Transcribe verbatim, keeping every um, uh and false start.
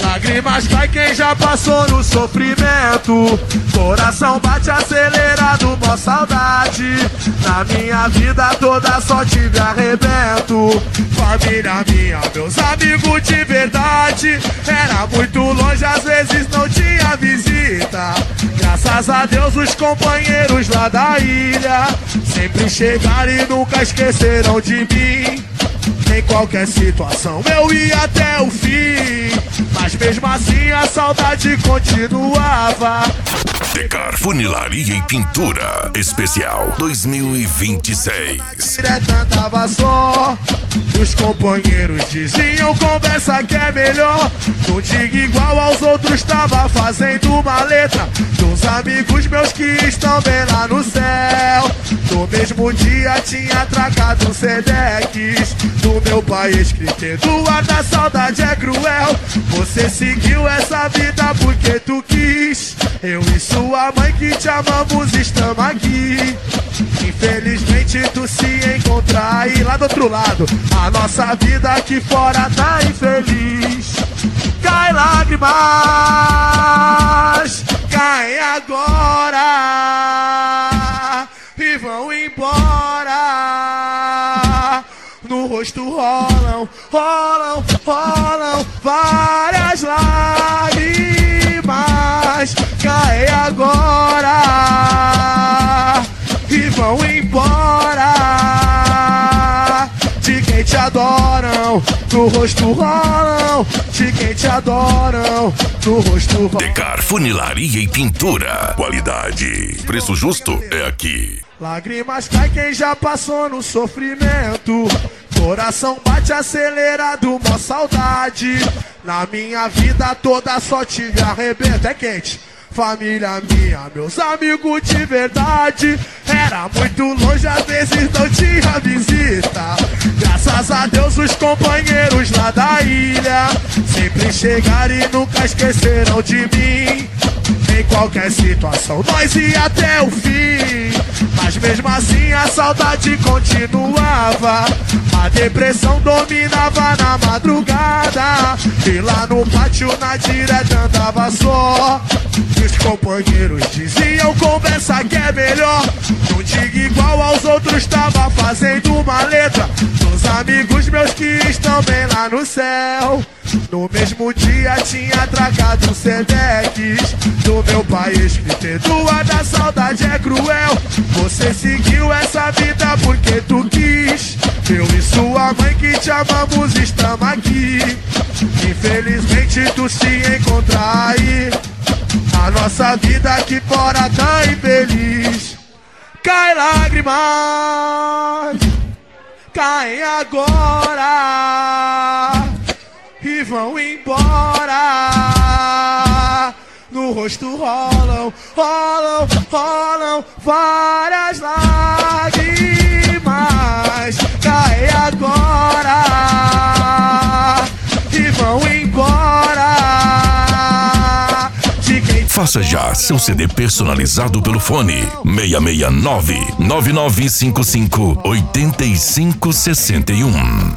Lágrimas cai quem já passou no sofrimento. Coração bate acelerado, mó saudade. Na minha vida toda só tive arrebento. Família minha, meus amigos de verdade. Era muito longe, às vezes não tinha visita. Graças a Deus os companheiros lá da ilha sempre chegaram e nunca esqueceram de mim. Em qualquer situação eu ia até o fim, mas mesmo assim a saudade continuava. Tecar Funilaria e Pintura Especial dois mil e vinte e seis. Direta tava só, os companheiros diziam conversa que é melhor. Não diga igual aos outros, tava fazendo uma letra dos amigos meus que estão bem lá no céu. No mesmo dia tinha atracado Sedex do meu pai escrito, o ar da saudade é cruel. Você seguiu essa vida porque tu quis. Eu e sua mãe que te amamos estamos aqui. Infelizmente tu se encontra aí lá do outro lado. A nossa vida aqui fora tá infeliz. Cai lágrimas, caem agora e vão embora. No rosto rolam, rolam, rolam várias lágrimas. Caem agora e vão embora. De quem te adoram, no rosto rolam. De quem te adoram, no rosto rolam. Tecar Funilaria e Pintura. Qualidade, preço justo é aqui. Lágrimas cai quem já passou no sofrimento. Coração bate acelerado, mó saudade. Na minha vida toda só tive arrebento. É quente. Família minha, meus amigos de verdade. Era muito longe, às vezes não tinha visita. Graças a Deus os companheiros lá da ilha sempre chegaram e nunca esqueceram de mim. Em qualquer situação nós ia até o fim, mas mesmo assim a saudade continuava. A depressão dominava na madrugada, e lá no pátio na direta andava só. E os companheiros diziam conversa que é melhor. Não diga igual aos outros, tava fazendo uma letra dos amigos meus que estão bem lá no céu. No mesmo dia tinha atracado Sedex do meu pai escrito, o ar da saudade é cruel. Você seguiu essa vida porque tu quis. Eu e sua mãe que te amamos estamos aqui. Infelizmente tu se encontra aí. A nossa vida aqui fora tá infeliz. Cai lágrimas, caem agora e vão embora. No rosto rolam, rolam, rolam várias lágrimas. Caem agora e vão embora. De quem... Faça já seu C D personalizado pelo fone seis seis nove, nove nove cinco cinco, oito cinco seis um.